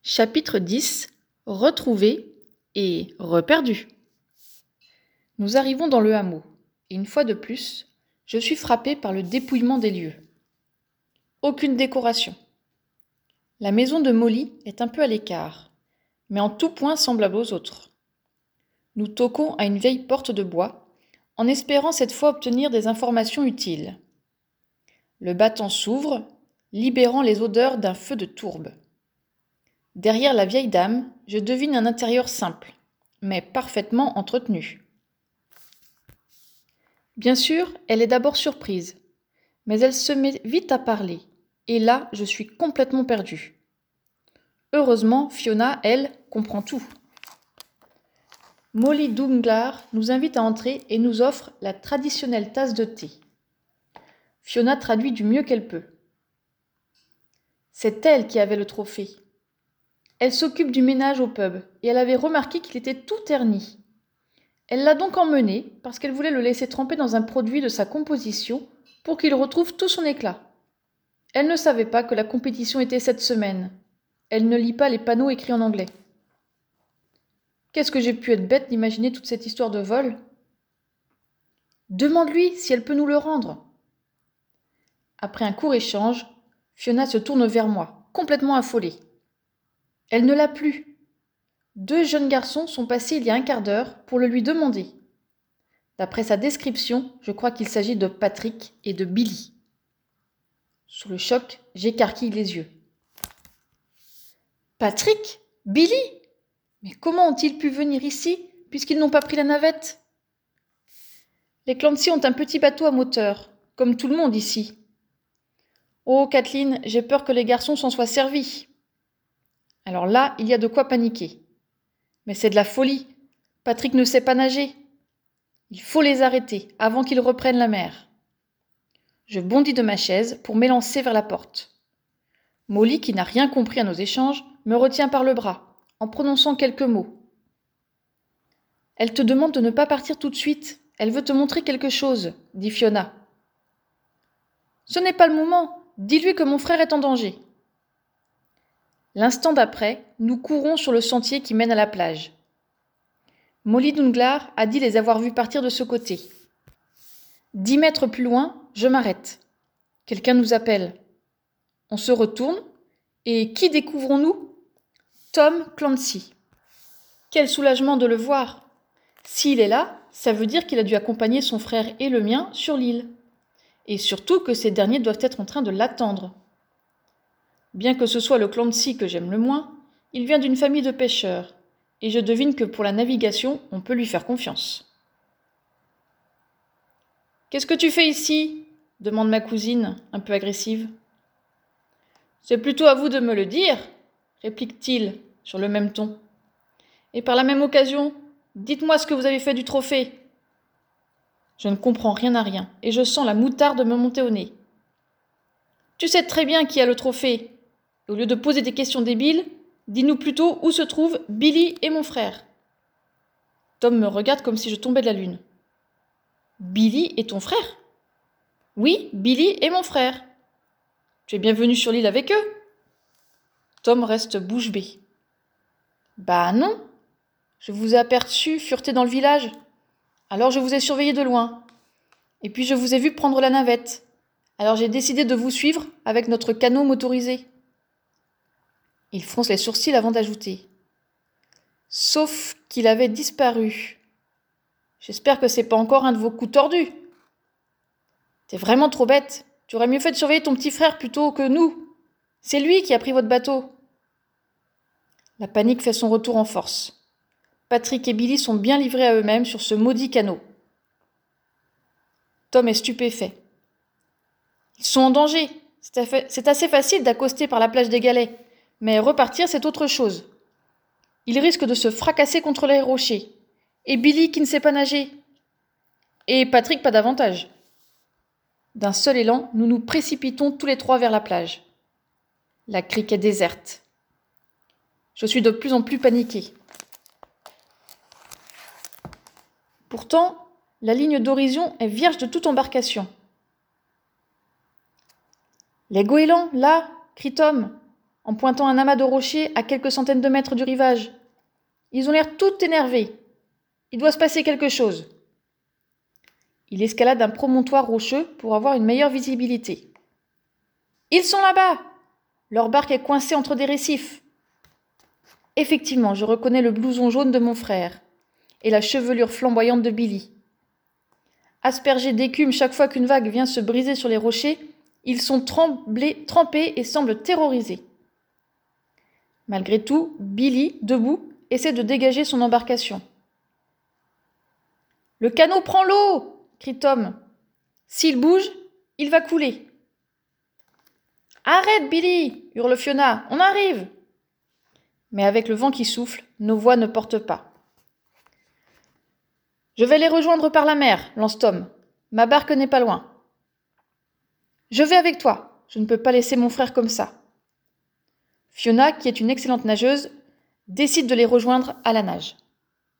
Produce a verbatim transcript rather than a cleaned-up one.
Chapitre dix. Retrouvé et reperdu. Nous arrivons dans le hameau, et une fois de plus, je suis frappée par le dépouillement des lieux. Aucune décoration. La maison de Molly est un peu à l'écart, mais en tout point semblable aux autres. Nous toquons à une vieille porte de bois, en espérant cette fois obtenir des informations utiles. Le battant s'ouvre, libérant les odeurs d'un feu de tourbe. Derrière la vieille dame, je devine un intérieur simple, mais parfaitement entretenu. Bien sûr, elle est d'abord surprise, mais elle se met vite à parler, et là, je suis complètement perdue. Heureusement, Fiona, elle, comprend tout. Molly Dunglar nous invite à entrer et nous offre la traditionnelle tasse de thé. Fiona traduit du mieux qu'elle peut. C'est elle qui avait le trophée. Elle s'occupe du ménage au pub et elle avait remarqué qu'il était tout terni. Elle l'a donc emmené parce qu'elle voulait le laisser tremper dans un produit de sa composition pour qu'il retrouve tout son éclat. Elle ne savait pas que la compétition était cette semaine. Elle ne lit pas les panneaux écrits en anglais. Qu'est-ce que j'ai pu être bête d'imaginer toute cette histoire de vol ? Demande-lui si elle peut nous le rendre. Après un court échange, Fiona se tourne vers moi, complètement affolée. Elle ne l'a plus. Deux jeunes garçons sont passés il y a un quart d'heure pour le lui demander. D'après sa description, je crois qu'il s'agit de Patrick et de Billy. Sous le choc, j'écarquille les yeux. Patrick ? Billy ? Mais comment ont-ils pu venir ici, puisqu'ils n'ont pas pris la navette ? Les Clancy ont un petit bateau à moteur, comme tout le monde ici. Oh, Kathleen, j'ai peur que les garçons s'en soient servis. Alors là, il y a de quoi paniquer. Mais c'est de la folie. Patrick ne sait pas nager. Il faut les arrêter avant qu'ils reprennent la mer. Je bondis de ma chaise pour m'élancer vers la porte. Molly, qui n'a rien compris à nos échanges, me retient par le bras, en prononçant quelques mots. Elle te demande de ne pas partir tout de suite. Elle veut te montrer quelque chose, dit Fiona. Ce n'est pas le moment. Dis-lui que mon frère est en danger. L'instant d'après, nous courons sur le sentier qui mène à la plage. Molly Dunglar a dit les avoir vus partir de ce côté. Dix mètres plus loin, je m'arrête. Quelqu'un nous appelle. On se retourne, et qui découvrons-nous ? Tom Clancy. Quel soulagement de le voir ! S'il est là, ça veut dire qu'il a dû accompagner son frère et le mien sur l'île. Et surtout que ces derniers doivent être en train de l'attendre. Bien que ce soit le Clancy que j'aime le moins, il vient d'une famille de pêcheurs, et je devine que pour la navigation, on peut lui faire confiance. « Qu'est-ce que tu fais ici ?» demande ma cousine, un peu agressive. « C'est plutôt à vous de me le dire, » réplique-t-il sur le même ton. « Et par la même occasion, dites-moi ce que vous avez fait du trophée. » Je ne comprends rien à rien, et je sens la moutarde me monter au nez. « Tu sais très bien qui a le trophée. Au lieu de poser des questions débiles, dis-nous plutôt où se trouvent Billy et mon frère. » Tom me regarde comme si je tombais de la lune. « Billy et ton frère ?»« Oui, Billy et mon frère. Tu es bien venu sur l'île avec eux ?» Tom reste bouche bée. « Bah non, je vous ai aperçu fureter dans le village. Alors je vous ai surveillé de loin. Et puis je vous ai vu prendre la navette. Alors j'ai décidé de vous suivre avec notre canot motorisé. » Il fronce les sourcils avant d'ajouter. « Sauf qu'il avait disparu. J'espère que c'est pas encore un de vos coups tordus. T'es vraiment trop bête. Tu aurais mieux fait de surveiller ton petit frère plutôt que nous. C'est lui qui a pris votre bateau. » La panique fait son retour en force. Patrick et Billy sont bien livrés à eux-mêmes sur ce maudit canot. Tom est stupéfait. Ils sont en danger. C'est assez facile d'accoster par la plage des Galets, mais repartir, c'est autre chose. Ils risquent de se fracasser contre les rochers. Et Billy qui ne sait pas nager. Et Patrick pas davantage. D'un seul élan, nous nous précipitons tous les trois vers la plage. La crique est déserte. Je suis de plus en plus paniquée. Pourtant, la ligne d'horizon est vierge de toute embarcation. « Les goélands, là !» crie Tom. en pointant un amas de rochers à quelques centaines de mètres du rivage. Ils ont l'air tout énervés. Il doit se passer quelque chose. Il escalade un promontoire rocheux pour avoir une meilleure visibilité. Ils sont là-bas! Leur barque est coincée entre des récifs. Effectivement, je reconnais le blouson jaune de mon frère et la chevelure flamboyante de Billy. Aspergés d'écume chaque fois qu'une vague vient se briser sur les rochers, ils sont tremblés, trempés et semblent terrorisés. Malgré tout, Billy, debout, essaie de dégager son embarcation. « Le canot prend l'eau !» crie Tom. « S'il bouge, il va couler. »« Arrête, Billy !» hurle Fiona. « On arrive !» Mais avec le vent qui souffle, nos voix ne portent pas. « Je vais les rejoindre par la mer, lance Tom. Ma barque n'est pas loin. »« Je vais avec toi. Je ne peux pas laisser mon frère comme ça. » Fiona, qui est une excellente nageuse, décide de les rejoindre à la nage.